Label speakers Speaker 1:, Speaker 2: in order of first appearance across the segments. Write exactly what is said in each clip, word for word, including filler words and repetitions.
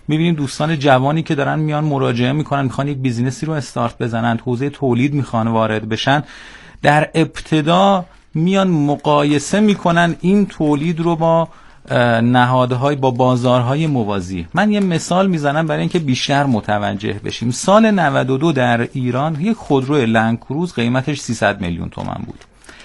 Speaker 1: میبینیم دوستان جوانی که دارن میان مراجعه میکنن، میخوان یک بیزینسی رو استارت بزنن، حوزه تولید میخوان وارد بشن، در ابتدا میان مقایسه میکنن این تولید رو با نهادهای، با بازارهای موازی. من یه مثال میزنم برای اینکه بیشتر متوجه بشیم. سال نود و دو در ایران یک خودرو لندکروز قیمتش سیصد میلیون تومان بود.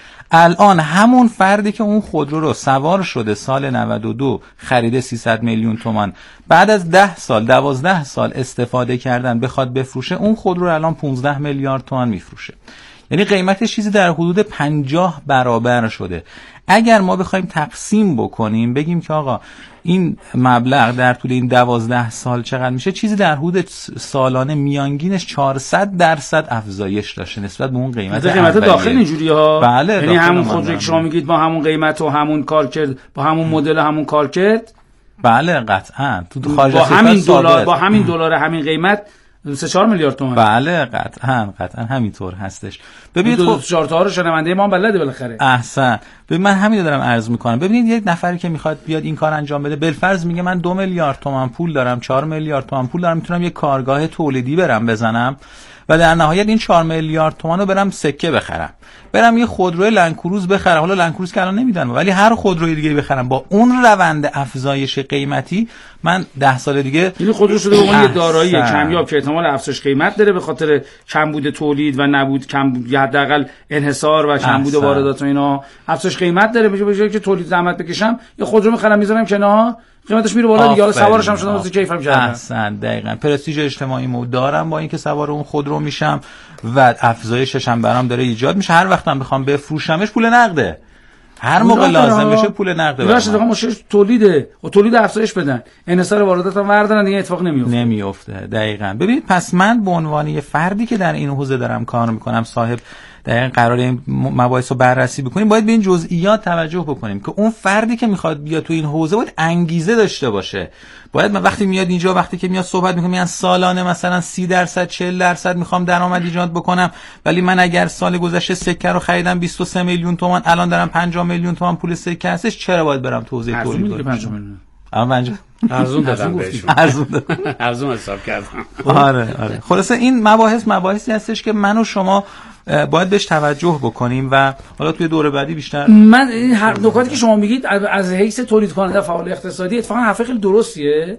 Speaker 1: الان همون فردی که اون خودرو رو سوار شده سال نود و دو خریده سیصد میلیون تومان، بعد از ده سال دوازده سال استفاده کردن بخواد بفروشه، اون خودرو رو الان پانزده میلیارد تومان میفروشه. یعنی قیمتش چیزی در حدود پنجاه برابر شده. اگر ما بخوایم تقسیم بکنیم بگیم که آقا این مبلغ در طول این دوازده سال چقدر میشه، چیزی در حدود سالانه میانگینش چهارصد درصد افزایش داشته نسبت به اون قیمت اولیه.
Speaker 2: قیمت داخل اینجوری ها.
Speaker 1: بله،
Speaker 2: یعنی همون خودرویی که شما میگید با همون قیمت و همون کار کرد، با همون مدل همون کار کرد.
Speaker 1: بله قطعا تو خارج
Speaker 2: با همین دلار با همین دلار همین قیمت سه چهار میلیارد تومان.
Speaker 1: بله قطعا قطعا همینطور هستش. ببینید خب
Speaker 2: چهار تا رو شنونده ما بلده بالاخره.
Speaker 1: احسن. ببین من همین رو دارم عرض میکنم. ببینید یک نفری که میخواد بیاد این کار انجام بده، بالفرض میگه من دو میلیارد تومان پول دارم، چهار میلیارد تومان پول دارم، میتونم یک کارگاه تولیدی برم بزنم و در نهایت این چهار میلیارد تومان رو برم سکه بخرم، برم یه خودروی لندکروز بخرم. حالا لندکروز که الان نمیدن، ولی هر خودروی دیگه بخرم، با اون روند افزایش قیمتی من ده سال دیگه
Speaker 2: این خودرو شده به عنوان یه دارایی کمیاب که احتمال افزایش قیمت داره به خاطر کمبود تولید و نبود کم یا حداقل انحصار و کمبود واردات و اینا. افزایش قیمت داره، میشه بشه که تولید زحمت بکشم یه خودرو میخرم میذارم کنار، قیمتش میره بالا دیگه. حالا سوارش هم شدم واسه کیفم کردم.
Speaker 1: احسن. دقیقاً پرستیژ اجتماعی مو دارم با اینکه سوار اون خودرو میشم و افزایشش هم برام داره ایجاد میشه. هر وقتم بخوام بفروشمش پول نقده، هر موقع لازم بشه پول نقده.
Speaker 2: باشه دیگه مشکل تولیده و تولید افزایش بدن، انحصار واردات هم بردارن، دیگه اتفاق نمیفته.
Speaker 1: نمیفته. دقیقاً. ببینید پس من به عنوان یه فردی که در این حوزه دارم کار میکنم، صاحب دقیقاً قراره این مباحث رو بررسی بکنیم، باید به این جزئیات توجه بکنیم که اون فردی که میخواد بیاد تو این حوزه باید انگیزه داشته باشه. باید من وقتی میاد اینجا، وقتی که میاد صحبت میکنم، میگن سالانه مثلا سی درصد چهل درصد میخوام درآمد ایجاد بکنم، ولی من اگر سال گذشته سکه رو خریدم بیست و سه میلیون تومان، الان دارم پنجاه میلیون تومان پول سکه هستش، چرا باید برم تو حوزه تولید کنم؟
Speaker 2: پنجاه میلیون
Speaker 1: اما
Speaker 3: ارزون دادم بهشون،
Speaker 1: ارزون
Speaker 3: ارزون حساب کردم.
Speaker 1: آره آره. خلاصه این مباحث مباحثی هستش که من و شما باید بهش توجه بکنیم و حالا توی دوره بعدی بیشتر.
Speaker 2: من این هر نکاتی که شما میگید از حیث تولید کننده فعال اقتصادی اتفاقا حرف خیلی درستیه،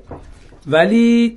Speaker 2: ولی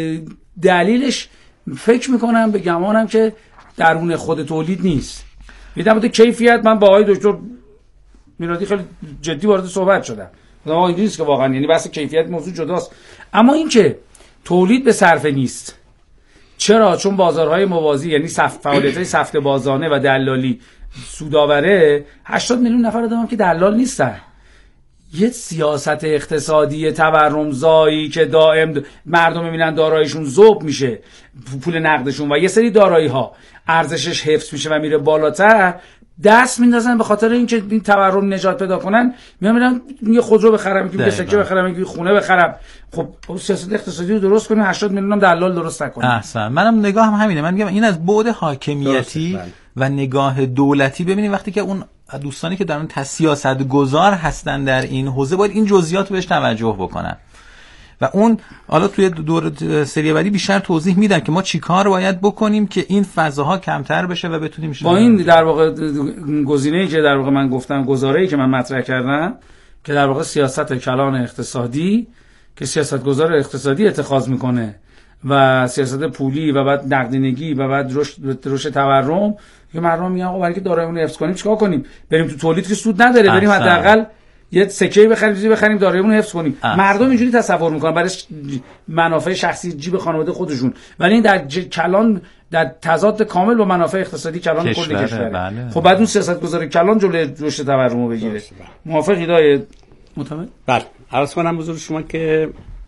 Speaker 2: دلیلش فکر میکنم به گمانم که درون خود تولید نیست. میدم بوده کیفیت. من با آقای دکتر میرادی خیلی جدی وارد صحبت شدم. آقا این نیست که واقعا، یعنی بحث کیفیت موضوع جداست، اما این که تولید به صرفه نیست. چرا؟ چون بازارهای موازی، یعنی صف فعالیت‌های سفته بازانه و دلالی سودآوره، هشتاد میلیون نفر آدم هم که دلال نیستن. یه سیاست اقتصادی تورمزایی که دائم مردم میبینن داراییشون ذوب میشه، پول نقدشون، و یه سری دارایی ها ارزشش حفظ میشه و میره بالاتر، دست میندازن به خاطر اینکه این تورم نجات پیدا کنن. میام میرن یه خودرو بخرم، یه سکه بخرم، یه خونه بخرم. خب سیاست اقتصادی رو درست کنیم، هشتاد میلیون هم دلال درست نکنیم.
Speaker 1: احسن. منم نگاه هم همینه. من میگم این از بعد حاکمیتی و نگاه دولتی. ببینید وقتی که اون دوستانی که دارن سیاست گذار هستن در این حوزه باید این جزئیات رو بهش توجه بکنن و اون حالا توی دور سری بعدی بیشتر توضیح میدن که ما چیکار باید بکنیم که این فضاها کمتر بشه و بتونیم
Speaker 2: با این در واقع گزینه‌ای که در واقع من گفتم، گزاره‌ای که من مطرح کردم که در واقع سیاست کلان اقتصادی که سیاستگزار اقتصادی اتخاذ میکنه و سیاست پولی و بعد نقدینگی و بعد رشد رشد تورم، که مردم میگن آقا برای که داراییمون حفظ کنیم چیکار کنیم؟ بریم تو تولید که سود نداره، بریم حداقل یه سکه بخریم، چیزی بخریم داراییمون رو حفظ کنیم. احسن. مردم اینجوری تصور میکنن برای منافع شخصی جیب خانواده خودشون، ولی این در ج... کلان در تضاد کامل با منافع اقتصادی کلان کل کشوره.
Speaker 1: بله.
Speaker 2: خب بعد اون سیاستگزار کلان جلوی رشد تورم رو بگیره. موافقید آقای معتمد؟
Speaker 3: بله. عرض کنم حضور شما که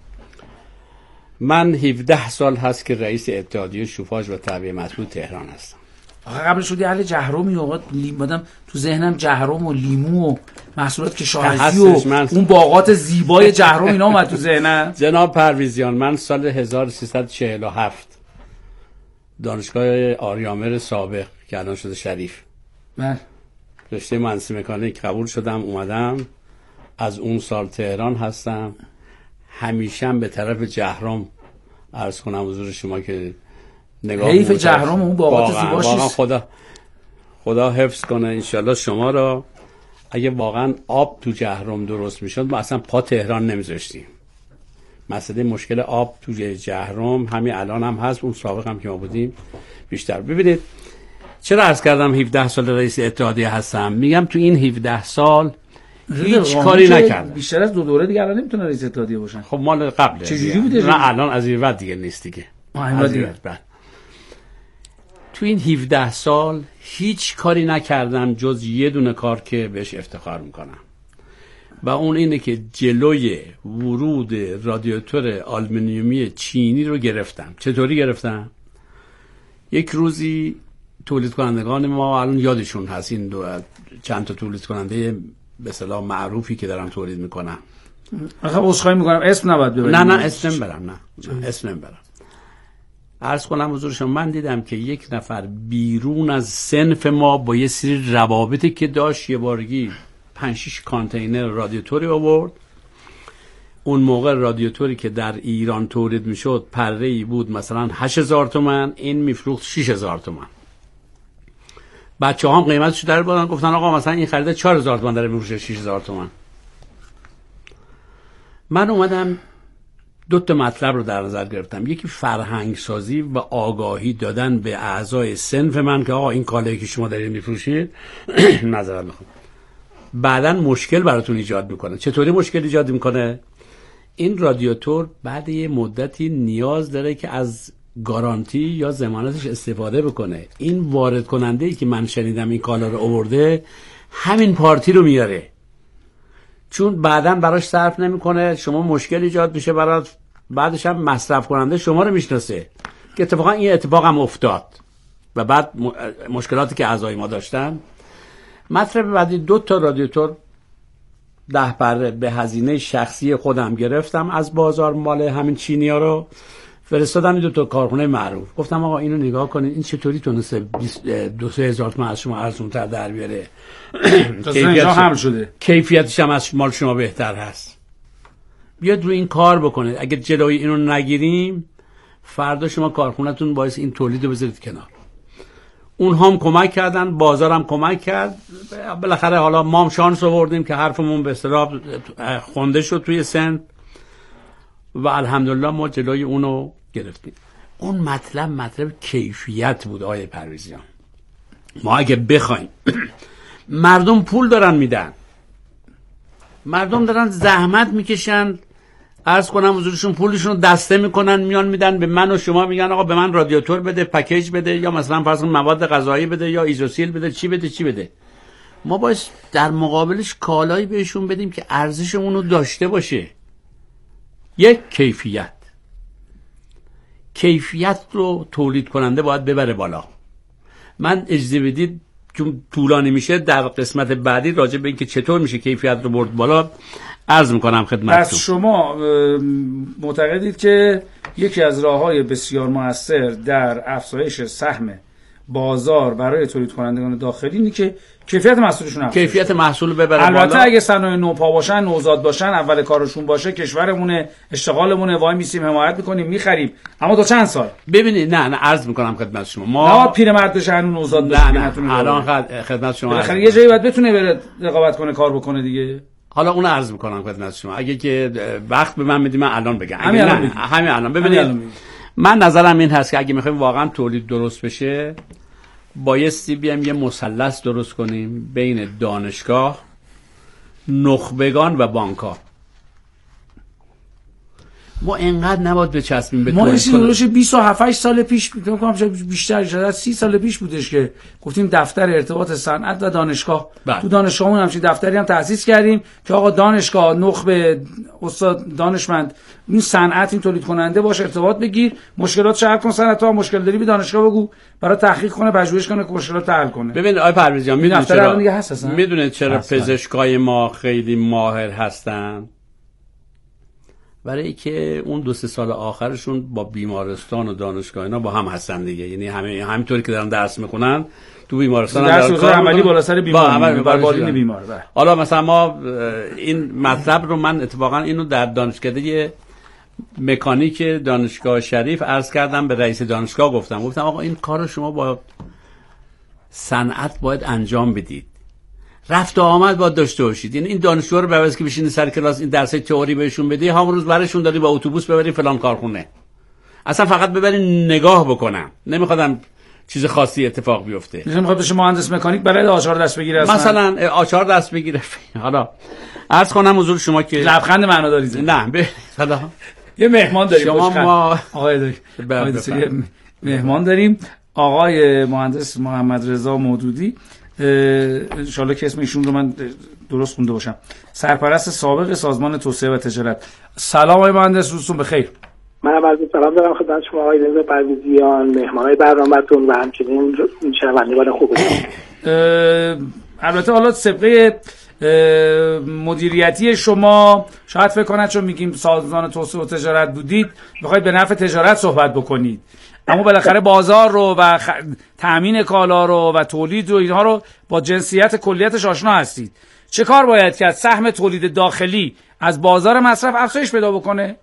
Speaker 3: من هفده سال هست که رئیس اتحادیه شوفاژ و تعبیه مطبوع تهران هستم.
Speaker 2: آخه قبل شدی اهل جهرومی، اوقات لیم بدم تو ذهنم جهرم و لیمو و محصولات کشاورزی و من... اون باغات زیبای جهرم اینا اومد تو ذهنم.
Speaker 3: جناب پرویزیان، من سال هزار و سیصد و چهل و هفت دانشگاه آریامر سابق که الان شده شریف،
Speaker 2: من
Speaker 3: رشته مهندسی مکانیک قبول شدم، اومدم. از اون سال تهران هستم. همیشه به طرف جهرم عرض کنم حضور شما که نگاه
Speaker 2: حیف جهرم اون باغات زیباش
Speaker 3: واقعا خدا خدا حفظ کنه انشالله شما را. اگه واقعا آب تو جهرم درست میشد ما اصلا پا تهران نمیذاشتیم. مسئله مشکل آب تو جهرم همین الان هم هست، اون سابق هم که ما بودیم بیشتر. ببینید چرا عرض کردم هفده سال رئیس اتحادیه هستم؟ میگم تو این هفده سال هیچ کاری نکردم.
Speaker 2: بیشتر از دو دوره دیگه الان نمیتونه رئیس اتحادیه باشن.
Speaker 3: خب مال قبله.
Speaker 2: چجوری بوده؟
Speaker 3: نه الان از این بعد دیگه نیست دیگه.
Speaker 2: از این
Speaker 3: بعد تو این هفده سال هیچ کاری نکردم جز یه دونه کار که بهش افتخار میکنم و اون اینه که جلوی ورود رادیاتور آلومینیومی چینی رو گرفتم. چطوری گرفتم؟ یک روزی تولید کنندگان ما الان یادشون هست، این دو چند تا تولید کننده به اصطلاح معروفی که دارن تولید میکنن.
Speaker 2: آخه عذرخواهی میکنم اسم نباید ببریم.
Speaker 3: نه نه اسم نمیبرم، نه, نه اسم نمیبرم. عرض کنم حضور شما من دیدم که یک نفر بیرون از صنف ما با یه سری روابطی که داشت یه بارگی پنج شش کانتینر رادیاتوری آورد. اون موقع رادیاتوری که در ایران تولید میشد پره‌ای بود مثلا هشت هزار تومان، این میفروخت شش هزار تومان. بچه‌ها هم قیمتش در بردن گفتن آقا مثلا این خریده چهار هزار تومان داره میفروشه شش هزار تومان. من اومدم دو تا مطلب رو در نظر گرفتم. یکی فرهنگ سازی و آگاهی دادن به اعضای صنف من که آقا این کالایی که شما دارید میفروشید معذرت میخوام بعداً مشکل براتون ایجاد میکنه. چطوری مشکل ایجاد میکنه؟ این رادیاتور بعد یه مدتی نیاز داره که از گارانتی یا ضمانتش استفاده بکنه. این وارد کننده ای که من شنیدم این کالا رو آورده همین پارتی رو میاره، چون بعداً براش صرف نمیکنه، شما مشکل ایجاد میشه برات، بعدش هم مصرف کننده شما رو میشناسه که اتفاقا این اتفاق هم افتاد و بعد مشکلاتی که اعضای ما داشتن. مطلب بعدی دو تا رادیاتور ده بره به هزینه شخصی خودم گرفتم از بازار مال همین چینی‌ها رو فرستادم دو تا کارخونه معروف. گفتم آقا اینو نگاه کنید این چطوری تونسته دو سه هزار تومان از شما ارزان‌تر در بیاره،
Speaker 2: کیفیتش هم شده،
Speaker 3: کیفیتش هم از مال شما بهتر هست. بیاد رو این کار بکنید. اگه جلوی اینو نگیریم فردا شما کارخونه‌تون باعث این تولید رو بذارید کنار. اونها هم کمک کردن، بازار هم کمک کرد. بالاخره حالا ما هم شانس آوردیم که حرفمون به اصطلاح خونده شد توی سن و الحمدلله ما جلوی اونو گرفتیم. اون مطلب مطلب کیفیت بود آیه پرویزیان. ما اگه بخوایم مردم پول دارن میدن، مردم دارن زحمت میکشن، عرض کنم حضورشون پولشون رو دسته میکنن میان میدن به من و شما، میگن آقا به من رادیاتور بده، پکیج بده، یا مثلا فرض کن مواد غذایی بده، یا ایزوسیل بده، چی بده چی بده. ما باید در مقابلش کالایی بهشون بدیم که ارزش اونو داشته باشه. یک کیفیت کیفیت رو تولید کننده باید ببره بالا. من اجازه بدید چون طولانی میشه در قسمت بعدی راجع به اینکه چطور میشه کیفیت رو برد بالا عرض میکنم خدمتتون.
Speaker 2: پس شما معتقدید که یکی از راه‌های بسیار مؤثر در افزایش سهم بازار برای تولید کنندگان داخلی اینه که کیفیت محصولشون افزایش
Speaker 3: کیفیت محصول ببره بالا.
Speaker 2: البته اگه صنایع نوپا باشن، نوزاد باشن، اول کارشون باشه، کشورمونه، اشتغالمونه، وای میسیم، حمایت میکنیم، میخریم. اما تا چند سال؟
Speaker 3: ببینید نه نه عرض میکنم خدمت شما ما
Speaker 2: نه پیرمرد بشه هنوز نوزاد
Speaker 3: بشه. نه نه الان خدمت شما
Speaker 2: بالاخره یه جایی باید بتونه بره رقابت کنه، کار بکنه دیگه.
Speaker 3: حالا اون عرض میکنم خدمت شما. اگه که وقت به من میدی من الان بگم.
Speaker 2: همین الان
Speaker 3: همین الان ببینید من نظرم این هست که اگه میخوایم واقعا تولید درست بشه بایستی بیام یه مثلث درست کنیم بین دانشگاه، نخبگان و بانک‌ها. ما اینقدر نباید بچسبیم به
Speaker 2: ما این دولش بیست و هفت سال پیش فکر کنم بیشتر شاید سی سال پیش بودش که گفتیم دفتر ارتباط صنعت و دانشگاه.
Speaker 3: بله.
Speaker 2: تو دانشگاهمون همچین دفتری هم تأسیس کردیم که آقا دانشگاه، نخبه، استاد، دانشمند، این صنعت، این تولید کننده باشه، ارتباط بگیر، مشکلات حل کن، صنعت‌ها مشکل داری به دانشگاه بگو، برای تحقیق کنه، پژوهش کنه، مشکلات حل کنه.
Speaker 3: ببین آقای پرویز جان میدونید چرا میدونید چرا پزشکای ما خیلی ماهر هستن؟ برای که اون دو سه سال آخرشون با بیمارستان و دانشگاه اینا با هم هستن دیگه. یعنی همه همینطوری که دارن درس میخونن تو بیمارستان
Speaker 2: درس کار عملی بالا سر بیمار بر بالین بیمار.
Speaker 3: حالا مثلا ما این مطلب رو من اتفاقا اینو در دانشکده مکانیک دانشگاه شریف عرض کردم به رئیس دانشگاه، گفتم گفتم آقا این کار شما با صنعت باید انجام بدید، رفت و آمد باید داشته باشید. این این دانشجوها رو بعد از که بشینید سر کلاس این درس تئوری بهشون بدی، همون روز براشون دادی با اتوبوس ببری فلان کارخونه، اصلا فقط ببرین نگاه بکنم، نمیخوادم چیز خاصی اتفاق بیفته.
Speaker 2: نمیخواد بشه مهندس مکانیک بلد آچار دست بگیره، اصلا
Speaker 3: مثلا آچار دست بگیره. حالا عرض کنم حضور شما که
Speaker 2: لبخند معناداری زد.
Speaker 3: نه به حالا
Speaker 2: یه مهمان داریم
Speaker 3: شما ما
Speaker 2: آقای دکتر مهمان داریم، آقای مهندس محمد رضا مودودی، ان شاءالله که اسم ایشون رو من درست خونده باشم، سرپرست سابق سازمان توسعه و تجارت. سلام آقای مهندس، روزتون بخیر.
Speaker 4: منم عرض سلام دارم خدمت شما آقای رضا پرویزیان، مهمانای برنامه‌تون و همچنین شنوندگان خوبتون.
Speaker 2: البته حالا طبقه مدیریتی شما شاید فکر کنید چون میگیم سازمان توسعه و تجارت بودید بخواید به نفع تجارت صحبت بکنید، اما بالاخره بازار رو و خ... تامین کالا رو و تولید رو اینها رو با جنسیت کلیتش آشنا هستید. چه کار باید کرد سهم تولید داخلی از بازار مصرف افزایش پیدا بکنه؟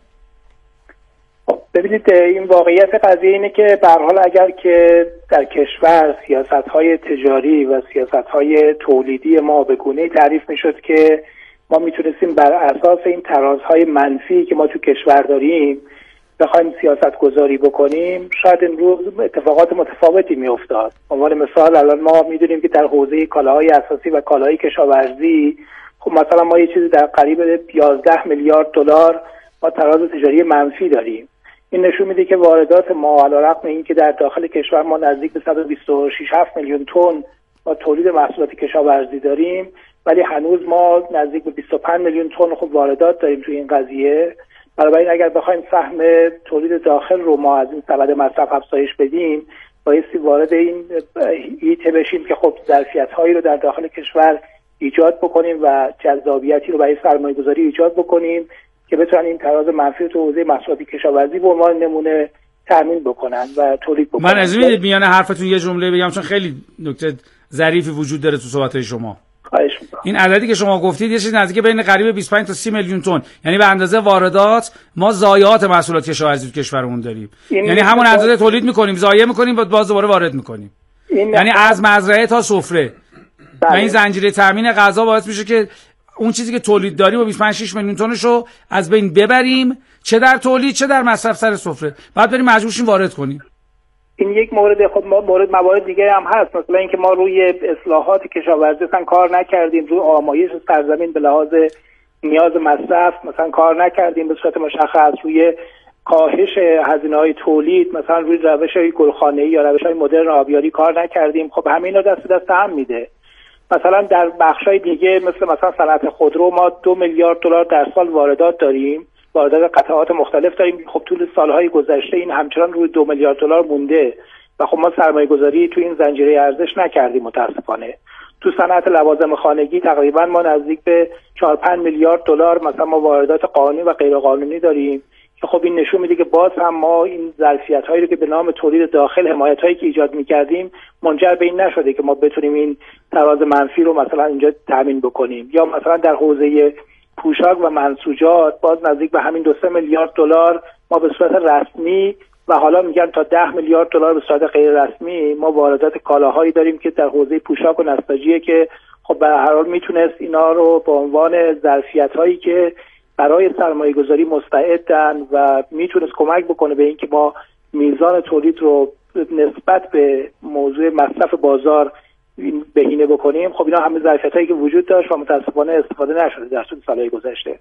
Speaker 4: ببینید این واقعیت قضیه اینه که به هر حال اگر که در کشور سیاست‌های تجاری و سیاست‌های تولیدی ما به گونه‌ای تعریف می‌شد که ما میتونستیم بر اساس این ترازهای منفی که ما تو کشور داریم بخوایم سیاست گذاری بکنیم، شاید امروز اتفاقات متفاوتی میافتاد. به عنوان مثال الان ما میدونیم که در حوزه کالاهای اساسی و کالاهای کشاورزی خب مثلا ما یه چیزی در قریب یازده میلیارد دلار ما تراز تجاری منفی داریم. این نشون میده که واردات ما علیرغم اینکه در داخل کشور ما نزدیک به صد و بیست و شش هفت میلیون تن ما تولید محصولات کشاورزی داریم، ولی هنوز ما نزدیک به بیست و پنج میلیون تن خب واردات داریم توی این قضیه. بنابراین اگر بخوایم سهم تولید داخل رو ما از این سبد مصرف افزایش بدیم، بایستی وارد این هیته بشیم که خب ظرفیت‌هایی رو در داخل کشور ایجاد بکنیم و جذابیتی رو برای سرمایه‌گذاری ایجاد بکنیم که بتونن این تراز منفی تو حوزه محصولات کشاورزی به عنوان نمونه تامین بکنن و تولید بکنن.
Speaker 2: من از این میانه حرفتون یه جمله بگم چون خیلی نکته ظریفی وجود داره تو صحبت‌های شما.
Speaker 4: خواهش می‌کنم.
Speaker 2: این عددی که شما گفتید یه چیز نزدیک بین قریب بیست و پنج تا سی میلیون تن، یعنی به اندازه واردات ما ضایعات محصولات کشاورزی تو کشورمون داریم. یعنی همون اندازه تولید می‌کنیم، ضایع می‌کنیم، بعد باز دوباره وارد می‌کنیم. یعنی از مزرعه تا سفره. و این زنجیره تامین غذا باعث میشه که اون چیزی که تولید داریم و بیست و پنج شش میلیون تنش رو از بین ببریم، چه در تولید چه در مصرف سر سفره، بعد بریم مجبور شیم وارد کنیم.
Speaker 4: این یک مورد. خب ما مورد موارد دیگه هم هست، مثلا اینکه ما روی اصلاحات کشاورزی مثلا کار نکردیم، روی آمایش سرزمین به لحاظ نیاز مصرف مثلا کار نکردیم به صورت مشخص، روی کاهش هزینه‌های تولید مثلا روی روش‌های گلخانه‌ای یا روش‌های مدرن آبیاری کار نکردیم. خب همینا دست دست هم میده. مثلا در بخش‌های دیگه مثل مثلا صنعت خودرو ما دو میلیارد دلار در سال واردات داریم، واردات قطعات مختلف داریم. خب طول سالهای گذشته این همچنان روی دو میلیارد دلار مونده و خب ما سرمایه‌گذاری تو این زنجیره ارزش نکردیم متاسفانه. تو صنعت لوازم خانگی تقریبا ما نزدیک به چهار پنج میلیارد دلار مثلا ما واردات قانونی و غیر قانونی داریم که خب این نشون میده که باز هم ما این ظرفیت‌هایی رو که به نام تولید داخل حمایت‌هایی که ایجاد می‌کردیم منجر به این نشده که ما بتونیم این تراز منفی رو مثلا اینجا تامین بکنیم. یا مثلا در حوزه پوشاک و منسوجات باز نزدیک به همین دو سه میلیارد دلار ما به صورت رسمی و حالا میگن تا ده میلیارد دلار به صورت غیر رسمی ما واردات کالاهایی داریم که در حوزه پوشاک و نساجیه که خب به هر حال میتونست اینا رو به عنوان ظرفیت‌هایی که برای سرمایه‌گذاری مستعدن و میتونست کمک بکنه به اینکه ما میزان تولید رو نسبت به موضوع مصرف بازار بهینه بکنیم. خب اینا همه ظرفیتایی که وجود داشت و متاسفانه استفاده نشده در طول سالهای گذشته.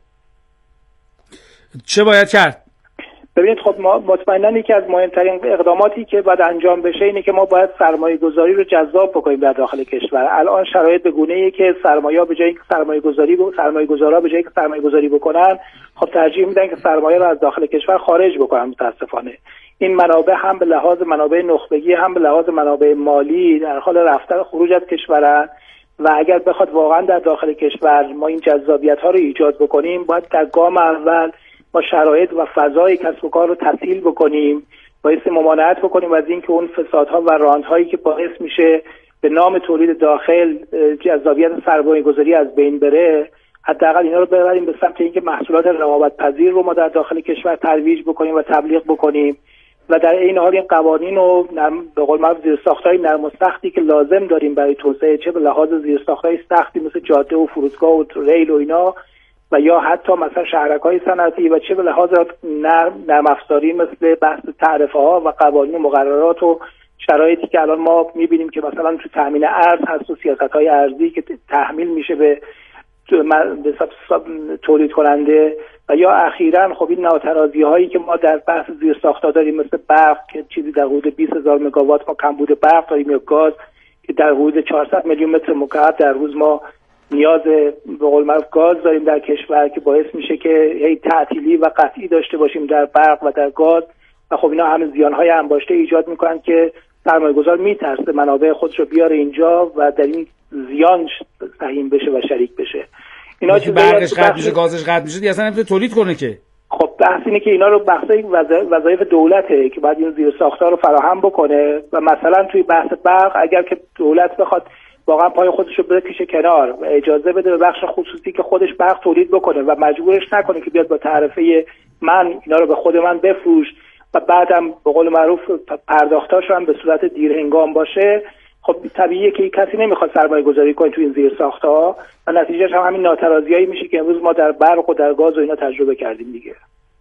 Speaker 2: چه باید کرد؟
Speaker 4: ببینید خب ما مطمئنا یکی از مهمترین اقداماتی که باید انجام بشه اینه که ما باید سرمایه گذاری رو جذاب بکنیم در داخل کشور. الان شرایط به گونه‌ایه که سرمایه‌ها به جای اینکه سرمایه گذاری و سرمایه گذارا به جای اینکه سرمایه گذاری بکنن خب ترجیح میدن که سرمایه رو از داخل کشور خارج بکنن. متاسفانه این منابع هم به لحاظ منابع نخبگی هم به لحاظ منابع مالی در حال رفتن خروج از کشورن و اگر بخواد واقعا در داخل کشور ما این جذابیت‌ها رو ایجاد بکنیم باید در گام اول ما شرایط و فضای کسب و کار رو تسهیل بکنیم، باعث ممانعت بکنیم از اینکه اون فسادها و راندهایی که باعث میشه به نام تولید داخل جذابیت سرمایه‌گذاری از بین بره حداقل اینا رو ببریم به سمت اینکه محصولات رقابت پذیر رو ما در داخل کشور ترویج بکنیم و تبلیغ بکنیم و در این حال این قوانین و به قول معروف زیرساخت‌های نرم و سختی که لازم داریم برای توسعه، چه به لحاظ زیرساخت‌های سختی مثل جاده و فرودگاه و ریل و اینا و یا حتی مثلا شهرک‌های صنعتی و چه به لحاظ نرم نرم افزاری مثل بحث تعرفه‌ها و قوانین و مقررات و شرایطی که الان ما می‌بینیم که مثلا تو تامین ارز هست و سیاست‌های ارزی که تحمیل میشه به به تولید کننده و یا اخیراً خب این ناترازی هایی که ما در بحث زیرساخت‌ها داریم مثل برق که چیزی در حدود بیست هزار مگاوات ما کمبود برق داریم یا گاز که در حدود چهارصد میلیون متر مکعب در روز ما نیاز به قول معروف گاز داریم در کشور که باعث میشه که هی تعطیلی و قطعی داشته باشیم در برق و در گاز و خب اینا همه زیان‌های انباشته ایجاد میکنن که سرمایه‌گذار میترسه منابع خودش رو بیاره اینجا و در این زیان سهیم بشه و شریک بشه. اینا
Speaker 2: که برقش قطع میشه، گازش قطع میشه، دیگه اصلا نمیتونه تولید کنه که.
Speaker 4: خب بحث اینه که اینا رو بحث وظایف دولته که باید این زیرساخت‌ها رو فراهم بکنه و مثلا توی بحث برق اگر که دولت بخواد واقعا پای خودش رو بکشه کنار و اجازه بده به بخش خصوصی که خودش برق تولید بکنه و مجبورش نکنه که بیاد با تعرفه من اینا رو به خود من بفروش و بعدم به قول معروف پرداختاش هم به صورت دیر هنگام باشه، خب طبیعیه که کسی نمیخواد سرمایه گذاری کنه تو این زیرساخت‌ها و نتیجهش هم همین ناترازیایی میشه که امروز ما در برق و در گاز و اینا تجربه کردیم دیگه.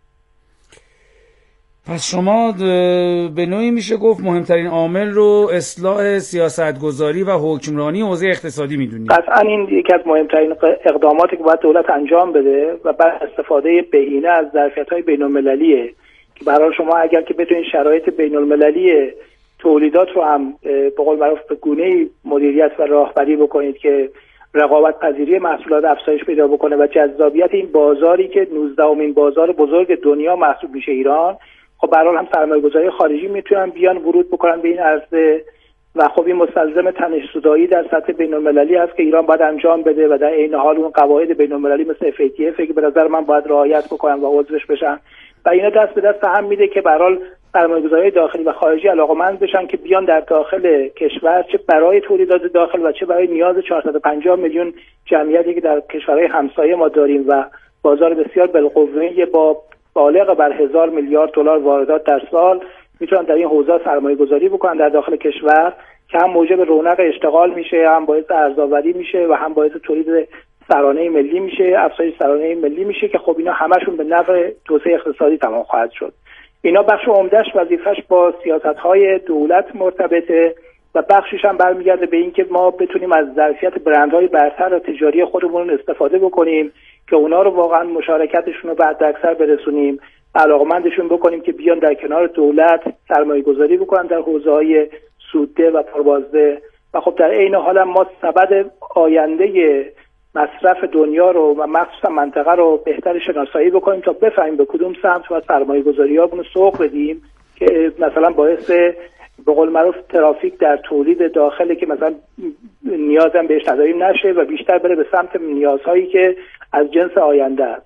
Speaker 2: پس شما به نوعی میشه گفت مهمترین عامل رو اصلاح سیاستگذاری و حکمرانی حوزه اقتصادی میدونید؟
Speaker 4: قطعا این یکی از مهمترین اقداماتی که باید دولت انجام بده و بعد استفاده بهینه از ظرفیت‌های بین‌المللیه که برای شما اگر که بتونید شرایط بین‌المللی تولیدات رو هم به قول معروف به گونه‌ای مدیریت و راهبری بکنید که رقابت پذیری محصولات افزایش پیدا بکنه و جذابیت این بازاری که نوزدهمین بازار بزرگ دنیا محسوب میشه ایران، خب برای هم سرمایه‌گذاری خارجی میتونن بیان ورود بکنن به این عرصه و خب این مستلزم تنش‌زدایی در سطح بین‌المللی هست که ایران باید انجام بده و در این حال اون قواعد بین‌المللی مثل اف ای تی اف که به نظر من باید رعایت بکنن و عضوش بشن و اینا دست به دست هم میده که برای سرمایه‌گذاری داخلی و خارجی علاقه‌مند بشن که بیان در داخل کشور چه برای تولیدات داخل و چه برای نیاز چهارصد و پنجاه میلیون جمعیتی که در کشورهای همسایه ما داریم و بازار بسیار بالقوه با بالغ بر هزار میلیارد دلار واردات در سال میتونن در این حوزه سرمایه‌گذاری بکنن در داخل کشور که هم موجب رونق اشتغال میشه، هم باعث ارزآوری میشه و هم باعث تولید سرانه ملی میشه، افزایش سرانه ملی میشه که خب اینا همشون به نفع توسعه اقتصادی تمام خواهد شد. اینا بخش عمدهش وظیفش با سیاست‌های دولت مرتبطه و بخشش هم برمیگرده به این که ما بتونیم از ظرفیت برندهای برتر و تجاری خودمون استفاده بکنیم که اونا رو واقعا مشارکتشون رو به حداکثر برسونیم، علاقمندشون بکنیم که بیان در کنار دولت سرمایه گذاری بکنن در حوزه‌های سودده و پربازده و خب در عین حال ما سبد آینده مصرف دنیا رو و مخصوصا منطقه رو بهتر شناسایی بکنیم تا بفهمیم به کدوم سمت و سرمایه گذاری‌هامون رو سوق بدیم که مثلا باعث به قول معروف ترافیک در تولید داخله که مثلا نیازم بهش نداریم نشه و بیشتر بره به سمت نیازهایی که از جنس آینده است.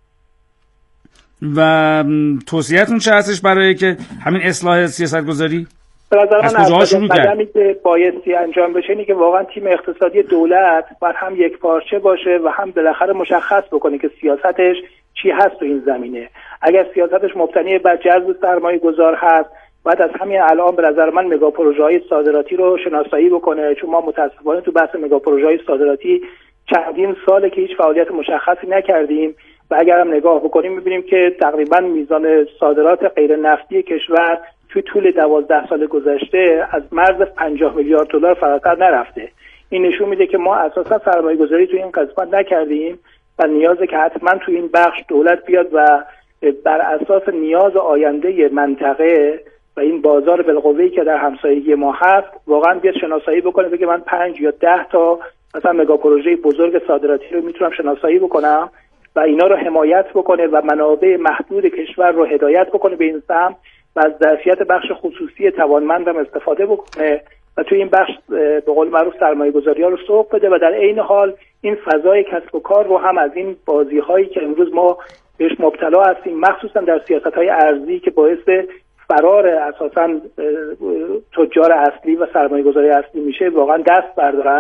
Speaker 2: و توصیه‌تون چه هستش برای که همین اصلاح سیاست گذاری؟
Speaker 4: از کجاها شروع کرد؟ که بایستی انجام بشه اینه که واقعا تیم اقتصادی دولت باید هم یک پارچه باشه و هم بالاخره مشخص بکنه که سیاستش چی هست تو این زمینه. اگر سیاستش مبتنی بر جذب سرمایه گذار هست باید از همین الان به نظر من مگا پروژه‌های صادراتی رو شناسایی بکنه، چون ما متاسفانه تو بحث مگا پروژه‌های صادراتی چندین ساله که هیچ فعالیت مشخصی نکردیم و اگر هم نگاه بکنیم می‌بینیم که تقریبا میزان صادرات غیر نفتی کشور توی طول دوازده سال گذشته از مرز پنجاه میلیارد دلار فراتر نرفته. این نشون میده که ما اساسا سرمایه‌گذاری توی این قسمت نکردیم و نیازه که حتما توی این بخش دولت بیاد و بر اساس نیاز آینده منطقه و این بازار بالقوه‌ای که در همسایگی ما هست واقعا بیاد شناسایی بکنه، بگه من پنج یا ده تا مثلا مگا پروژه بزرگ صادراتی رو میتونم شناسایی بکنم و اینا رو حمایت بکنه و منابع محدود کشور رو هدایت بکنه به این سمت و از ظرفیت بخش خصوصی توانمندم استفاده بکنه و توی این بخش به قول معروف سرمایه‌گذاری‌ها رو سوق بده و در عین حال این فضای کسب و کار رو هم از این بازی‌هایی که امروز ما بهش مبتلا هستیم مخصوصا در سیاست‌های ارزی که باعث فرار اساساً تجار اصلی و سرمایه‌گذاری اصلی میشه واقعا دست بردارن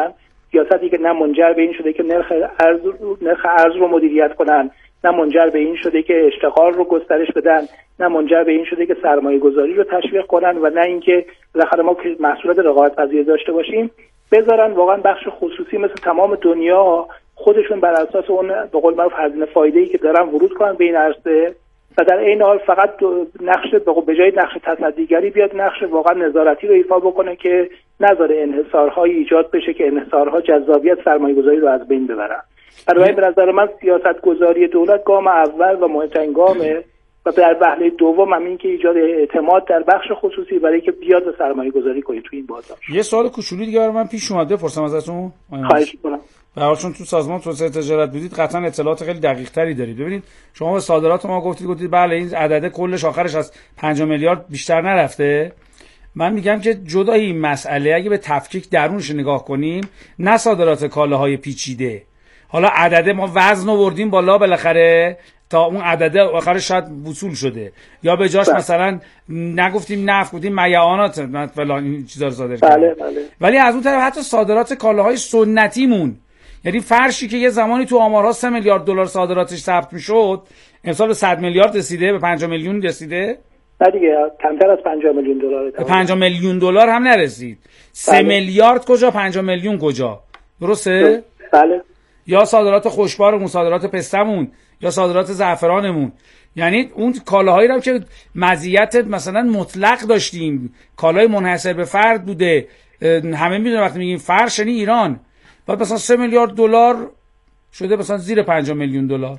Speaker 4: سیاستی که نه منجر به این شده که نرخ ارز نرخ ارز رو مدیریت کنن، نه منجر به این شده که اشتغال رو گسترش بدن، نه منجر به این شده که سرمایه گذاری رو تشویق کنن و نه اینکه بالاخره ما که محصولات رقابت‌پذیر داشته باشیم بذارن واقعا بخش خصوصی مثل تمام دنیا خودشون بر اساس اون به قول معروف هزینه فایده‌ای که دارن ورود کنن به این عرصه و در این حال فقط نقش به جای نقش تصدیگری بیاد نقش واقعا نظارتی رو ایفا بکنه که نذاره انحصارهای ایجاد بشه که انحصارها جذابیت سرمایه‌گذاری رو از بین ببرن. برای به نظر من سیاست‌گذاری دولت گام اول و مهمترین گامه و در وهله دوم هم این که ایجاد اعتماد در بخش خصوصی برای که بیاد و سرمایه‌گذاری کنه تو این بازار.
Speaker 2: یه سوال کوچولو دیگه برای من پیش اومد بپرسم ازتون.
Speaker 4: خواهش می‌کنم.
Speaker 2: به هر حال چون تو سازمان توسعه تجارت بودید قطعا اطلاعات خیلی دقیق تری دارید. ببینید شما به صادرات ما گفتید گفتید بله این عدد کلش آخرش از پنج میلیارد بیشتر نرفته. من میگم که جدای این مسئله اگه به تفکیک درونش نگاه کنیم، نه صادرات کالاهای پیچیده، حالا عدد ما وزن آوردیم بالا بالاخره تا اون عدد آخرش شاید وصول شده، یا به جاش مثلا نگفتیم نفت گفتیم میعانات فلان این چیزا رو صادر کردیم.
Speaker 4: بله بله.
Speaker 2: ولی از اون طرف حتی صادرات کالاهای سنتیمون، یعنی فرشی که یه زمانی تو آمارها سه میلیارد دلار صادراتش ثبت میشد امسال به صد میلیارد رسیده، به پنجاه میلیون رسیده.
Speaker 4: نه دیگه کمتر از پنجاه میلیون دلار.
Speaker 2: به پنجاه میلیون دلار هم نرسید. سه بله. میلیارد کجا، پنجاه میلیون کجا؟ درسته؟
Speaker 4: بله.
Speaker 2: یا صادرات خوشبارمون، صادرات پستمون، یا صادرات زعفرانمون. یعنی اون کالاهایی رو که مزیت مثلا مطلق داشتیم، کالای منحصر به فرد بوده، همه میدونن وقتی میگیم فرش یعنی ایران، بعد مثلا سه میلیارد دلار شده مثلا زیر پنجاه میلیون دلار.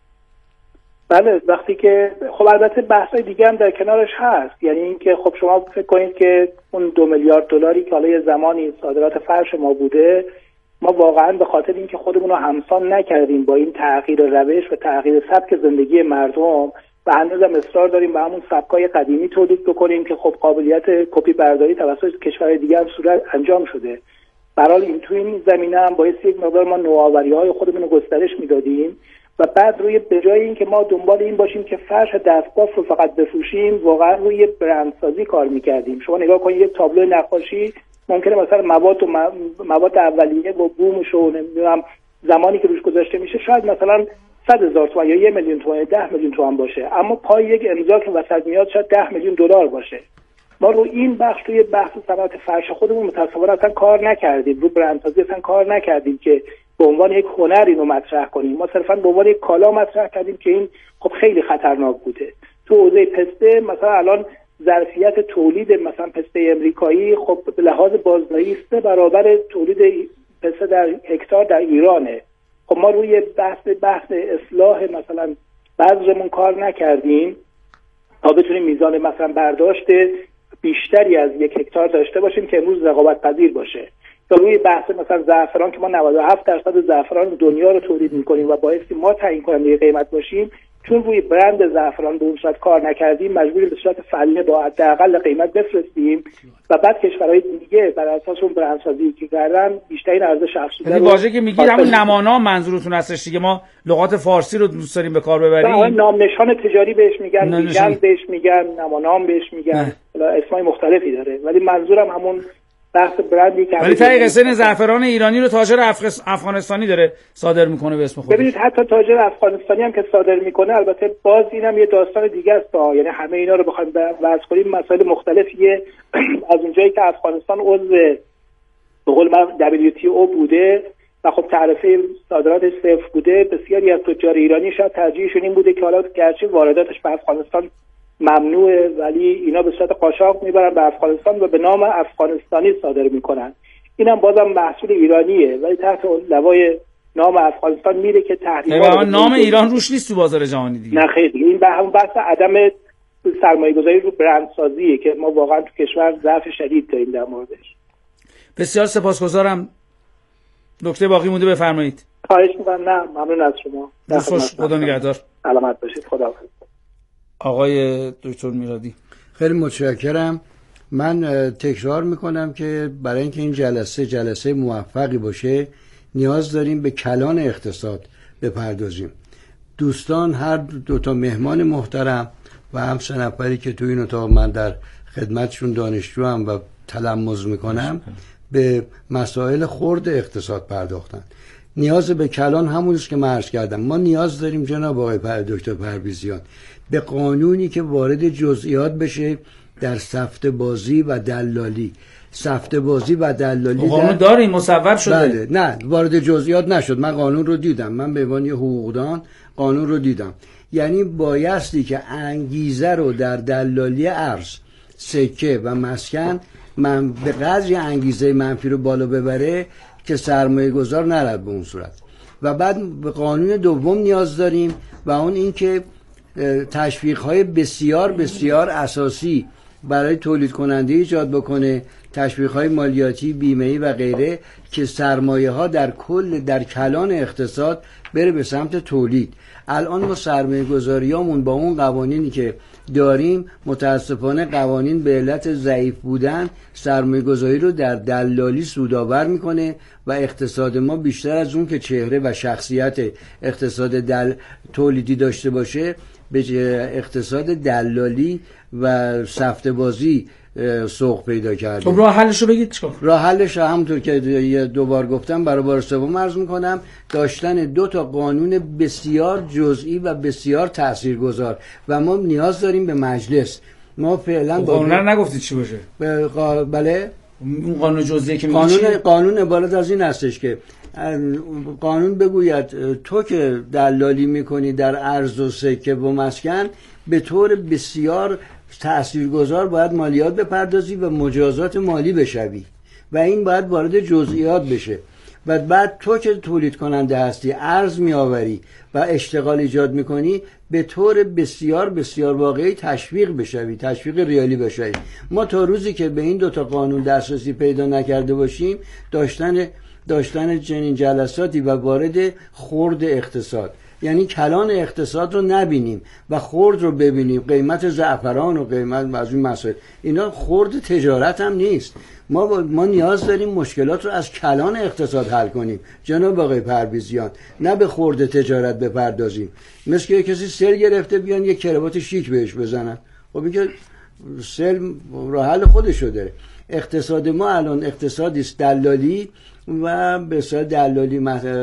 Speaker 4: بله وقتی که خب البته بحثای دیگه هم در کنارش هست، یعنی اینکه خب شما فکر کنید که اون دو میلیارد دلاری که حالا یه زمانی صادرات فرش ما بوده، ما واقعا به خاطر اینکه خودمون رو همسان نکردیم با این تغییر روش و تغییر سبک زندگی مردم و هنوزم اصرار داریم به همون سبکای قدیمی تولید بکنیم که خب قابلیت کپی برداری توسط کشورهای دیگه هم صورت انجام شده. برای این تو این زمینه هم باعث یک مقدار ما نوآوری‌های خودمون رو گسترش میدادیم و بعد روی به جای اینکه ما دنبال این باشیم که فرش دستباف رو فقط بفروشیم، واقعا روی برندسازی کار میکردیم. شما نگاه کنید یک تابلو نقاشی ممکنه مثلا مواد و مواد اولیه و بومش و نمیدونم زمانی که روش گذاشته میشه شاید مثلا صد هزار تومان یا یک میلیون تومان یا ده میلیون تومان باشه، اما پای یک امضا که وسط میاد شاید ده میلیون دلار باشه. ما رو این بخش توی بحث صنعت فرش خودمون متأسفانه اصلا کار نکردیم، رو برندسازی اصلا کار نکردیم که به عنوان یک هنر اینو مطرح کنیم. ما صرفا به عنوان یک کالا مطرح کردیم که این خب خیلی خطرناک بوده. تو حوزه پسته مثلا الان ظرفیت تولید مثلا پسته امریکایی خب به لحاظ بازدهی سه برابر تولید پسته در هکتار در ایرانه. خب ما روی بحث بحث اصلاح مثلا بذرمون کار نکردیم تا بتونیم میزان مثلا برداشت بیشتری از یک هکتار داشته باشیم که امروز رقابت پذیر باشه. تا روی بحث مثلا زعفران که ما نود و هفت درصد زعفران دنیا رو تولید میکنیم و باعثی ما تعیین کننده قیمت باشیم، چون روی برند زعفران به اون صورت کار نکردیم مجبوریم به صورت فعلی با حداقل قیمت بفرستیم و بعد کشورهای دیگه بر اساس اون برندسازی که کردن بیشترین ارزش افزوده.
Speaker 2: یعنی واژه که میگید همون نمانا منظورتون هستش دیگه، ما لغات فارسی رو دوست داریم به کار ببریم.
Speaker 4: نام نشان تجاری بهش میگن، لیگل بهش میگن، نمانام بهش میگن، اسمای مختلفی داره، ولی منظورم همون بحث برندی که
Speaker 2: ولی تای قصه زعفران ایرانی رو تاجر افغانستانی داره صادر میکنه به اسم خودش.
Speaker 4: ببینید حتی تاجر افغانستانی هم که صادر میکنه البته باز اینم یه داستان دیگه است، یعنی همه اینا رو بخوایم بحث کنیم مسائل مختلفیه. از اونجایی که افغانستان عضو به قول دبلیو تی او بوده و خب تعرفه صادراتش صفر بوده، بسیاری از تجار ایرانی شاید ترجیحشون این بوده که حالا گرچه وارداتش به افغانستان ممنوعه ولی اینا به صورت قاچاق میبرن به افغانستان و به نام افغانستانی صادر میکنن. اینم بازم محصول ایرانیه ولی تحت لوای نام افغانستان میره که تحریم‌ها
Speaker 2: نام ایران روش نیست تو بازار جهانی دیگه.
Speaker 4: نه خیلی این به همون بحث عدم سرمایه‌گذاری رو برندسازیه که ما واقعا تو کشور ضعف شدید داریم در موردش.
Speaker 2: بسیار سپاسگزارم. نکته باقی مونده بفرمایید.
Speaker 4: خواهش می‌کنم. نه ممنون از شما.
Speaker 2: خوش خدا نگهدار.
Speaker 4: سلامت باشید. خداحافظ.
Speaker 2: آقای دکتر میرادی
Speaker 3: خیلی متشکرم. من تکرار میکنم که برای اینکه این جلسه جلسه موفقی باشه نیاز داریم به کلان اقتصاد بپردازیم. دوستان هر دو تا مهمان محترم و هم سه نفری که تو این اتاق من در خدمتشون دانشجو هم و تلمذ میکنم
Speaker 5: به مسائل خرد اقتصاد پرداختن. نیاز به کلان همونیست که من عرض کردم. ما نیاز داریم جناب آقای دکتر پرویزیان به قانونی که وارد جزئیات بشه در سفته بازی و دلالی. سفته بازی و دلالی
Speaker 2: قانون داریم مصوب شده.
Speaker 5: بله، نه وارد جزئیات نشد. من قانون رو دیدم، من به عنوان حقوقدان قانون رو دیدم. یعنی بایستی که انگیزه رو در دلالی ارز، سکه و مسکن من به قدری انگیزه منفی رو بالا ببره که سرمایه گذار نرد به اون صورت. و بعد به قانون دوم نیاز داریم و اون این که تشویق های بسیار بسیار اساسی برای تولید کننده ایجاد بکنه، تشویق های مالیاتی، بیمه‌ای و غیره که سرمایه ها در کل در کلان اقتصاد بره به سمت تولید. الان ما سرمایه گذاریامون با اون قوانینی که داریم متاسفانه قوانین به علت ضعیف بودن سرمایه گذاری رو در دلالی سودآور میکنه و اقتصاد ما بیشتر از اون که چهره و شخصیت اقتصاد دل تولیدی داشته باشه به اقتصاد دلالی و سفته بازی سوق پیدا کرده.
Speaker 2: خب راه حلش رو بگید چیکار؟
Speaker 5: راه حلش همونطور که دو بار گفتم برای بار سوم عرض میکنم، داشتن دو تا قانون بسیار جزئی و بسیار تاثیرگذار و ما نیاز داریم به مجلس. ما فعلا
Speaker 2: قانون رو نگفتید چی باشه؟
Speaker 5: بله
Speaker 2: اون قانون جزئی که
Speaker 5: قانون قانون عبارت از این هستش که قانون بگوید تو که دلالی میکنی در ارز و سکه و مسکن به طور بسیار تاثیرگذار باید مالیات بپردازی و مجازات مالی بشوی و این باید وارد جزئیات بشه. و بعد تو که تولید کننده هستی ارز میآوری و اشتغال ایجاد میکنی به طور بسیار بسیار واقعی تشویق بشوی، تشویق ریالی بشوی. ما تا روزی که به این دوتا قانون دسترسی پیدا نکرده باشیم داشتن داشتن چنین جلساتی و وارد خرد اقتصاد، یعنی کلان اقتصاد رو نبینیم و خرد رو ببینیم، قیمت زعفران و قیمت از این مسائل، اینا خرد تجارت هم نیست. ما با... ما نیاز داریم مشکلات رو از کلان اقتصاد حل کنیم جناب آقای پرویزیان، نه به خرد تجارت بپردازیم. مثل که کسی سل گرفته بیان یک کراوات شیک بهش بزنن. خب این که سل راه حل خودشو داره. اقتصاد ما الان اقتصادی است دلالی و به اصطلاح دلالی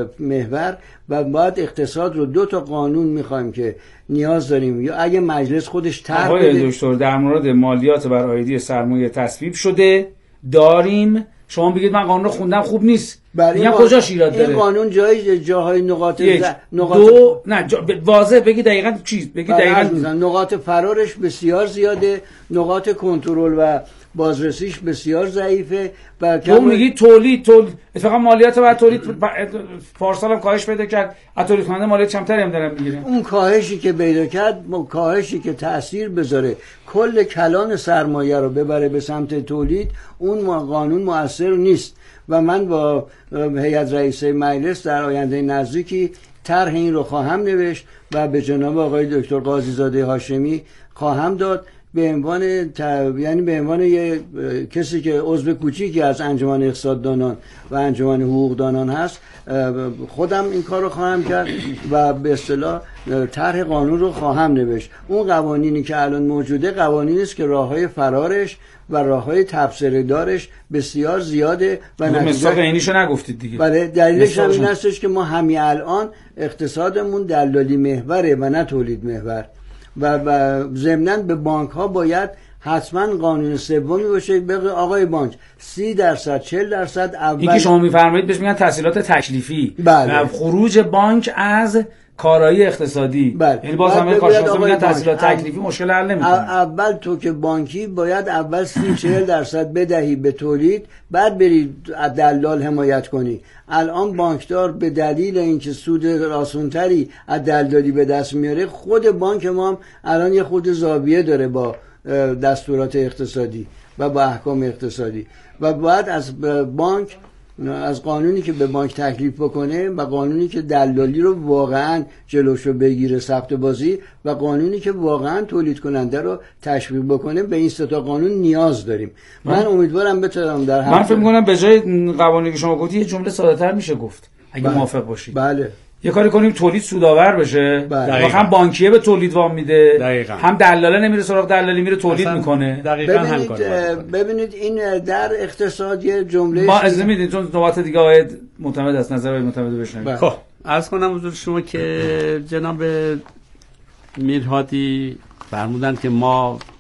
Speaker 5: محور و بعد اقتصاد رو دو تا قانون میخوایم که نیاز داریم یا اگه مجلس خودش طرح بده.
Speaker 2: آقای دکتر در مورد مالیات بر عایدی سرمایه تصویب شده داریم، شما بگید من قانون رو خوندم خوب نیست، میگم کجاش ایراد داره؟
Speaker 5: این قانون جای جاهای نقاط
Speaker 2: ز... نقاط دو نه جا... واضح بگید دقیقاً چیز بگید دقیقاً.
Speaker 5: نقاط فرارش بسیار زیاده، نقاط کنترل و بازرسیش بسیار ضعیفه و
Speaker 2: تو میگی تولید تولید اتفاقا مالیات بر تولید پارسال هم کاهش پیدا کرد، از تولید کننده مالیات کمتری هم دارن میگیرن.
Speaker 5: اون کاهشی که پیدا کرد کاهشی که تأثیر بذاره کل کلان سرمایه رو ببره به سمت تولید، اون قانون مؤثر نیست و من با هیئت رئیسه مجلس در آینده نزدیکی طرح این رو خواهم نوشت و به جناب آقای دکتر قاضی زاده هاشمی خواهم داد به عنوان ت... یعنی به عنوان یه کسی که عضو کوچیکی از انجمن اقتصاددانان و انجمن حقوقدانان هست خودم این کار رو خواهم کرد و به اصطلاح طرح قانون رو خواهم نوشت. اون قوانینی که الان موجوده قوانینی است که راههای فرارش و راههای تبصره دارش بسیار زیاده و
Speaker 2: مثال عینیشو نگفتید دیگه.
Speaker 5: بله دلیلش هم این هستش که ما همین الان اقتصادمون دلالی محوره و نه تولید محور و ضمناً به بانک ها باید حتما قانون سومی باشه بگه آقای بانک سی درصد چهل درصد اول
Speaker 2: این که شما میفرمایید بهش میگن تسهیلات تکلیفی.
Speaker 5: بله.
Speaker 2: خروج بانک از کارایی اقتصادی.
Speaker 5: بله.
Speaker 2: یعنی باز همه کارشناسا میگن تسهیلات تکلیفی مشکل حل نمیکنه.
Speaker 5: اول تو که بانکی باید اول سی چهل درصد بدهی به تولید بعد بری از دلال حمایت کنی. الان بانکدار به دلیل اینکه سود آسان‌تری از دلالی به دست میاره خود بانک ما هم الان یه خود زاویه داره با دستورات اقتصادی و با احکام اقتصادی و بعد از بانک از قانونی که به بانک تکلیف بکنه و قانونی که دلالی رو واقعا جلوشو بگیره سفته بازی و قانونی که واقعا تولید کننده رو تشویق بکنه به این سه تا قانون نیاز داریم. من, من امیدوارم بتونم در
Speaker 2: من فکر می‌کنم به جای قوانینی که شما گفتید یه جمله ساده‌تر میشه گفت اگه
Speaker 5: بله.
Speaker 2: موافق باشید.
Speaker 5: بله
Speaker 2: یه کاری کنیم تولید سودآور بشه،
Speaker 5: بله.
Speaker 2: هم بانکیه به تولید وام میده،
Speaker 3: دقیقاً.
Speaker 2: هم دلاله نمیره سراغ دلالی، میره تولید
Speaker 3: اصلا
Speaker 2: میکنه.
Speaker 3: دقیقاً هم کار
Speaker 5: ببینید ببینید این در اقتصاد یه جمله
Speaker 2: ما از میدید چون نوبت دیگه آقای معتمد است، نظر آقای معتمد بشنوید.
Speaker 3: خب عرض کنم حضور شما که جناب میرهادی فرمودن که ما